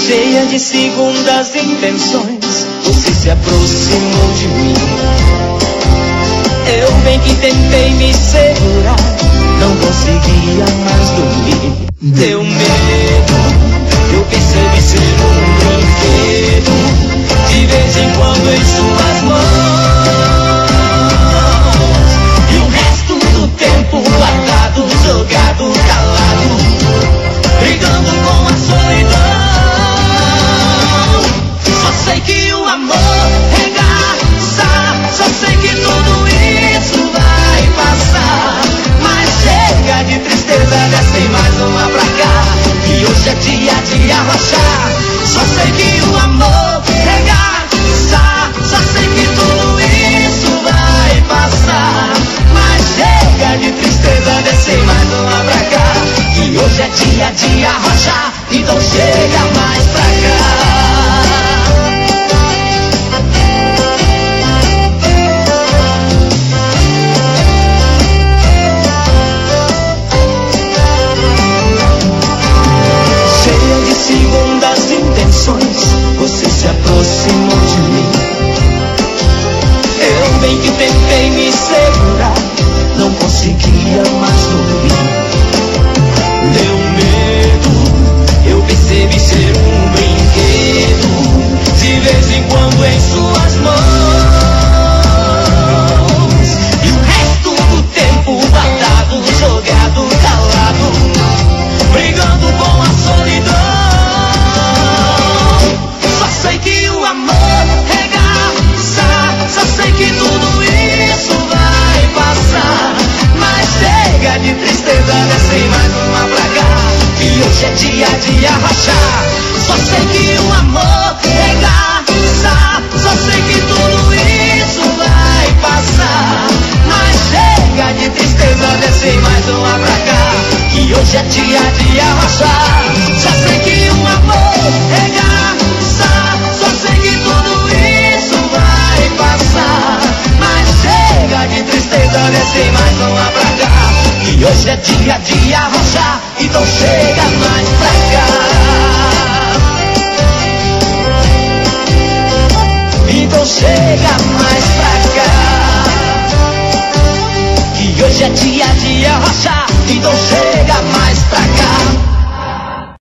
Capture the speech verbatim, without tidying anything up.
Cheia de segundas intenções, você se aproximou de mim. Eu bem que tentei me segurar, não conseguia mais dormir. Deu medo, eu percebi ser um brinquedo, de vez em quando em suas mãos. E o resto do tempo guardado, jogado, calado, brigando com a solidão. Só sei que o amor regaça, só sei que tudo isso vai passar. Mas chega de tristeza, desce mais uma pra cá, e hoje é dia de arrochar. Só sei que o amor regaça, só sei que tudo isso vai passar. Mas chega de tristeza, desce mais uma pra cá, e hoje é dia de arrochar. Então chega mais pra cá. Segundas intenções, você se aproximou de mim. Eu bem que tentei me segurar, não conseguia mais dormir. Deu medo, eu percebi ser um brinquedo, de vez em quando em suas mãos. E o resto do tempo guardado, jogado, calado, brigando com a solidão. Sei que o amor regaça, só sei que tudo isso vai passar. Mas chega de tristeza, desce mais uma pra cá, e hoje é dia de arrochar. Só sei que o amor regaça, só sei que tudo isso vai passar. Mas chega de tristeza, desce mais uma pra cá, e hoje é dia de arrochar. Só sei que o amor regaça, só sei que tudo isso vai passar. Mas chega de tristeza, desce mais uma pra cá, e hoje é dia de arrochar. Então chega mais pra cá. Então chega mais pra cá, que hoje é dia de arrochar. Então chega mais pra cá.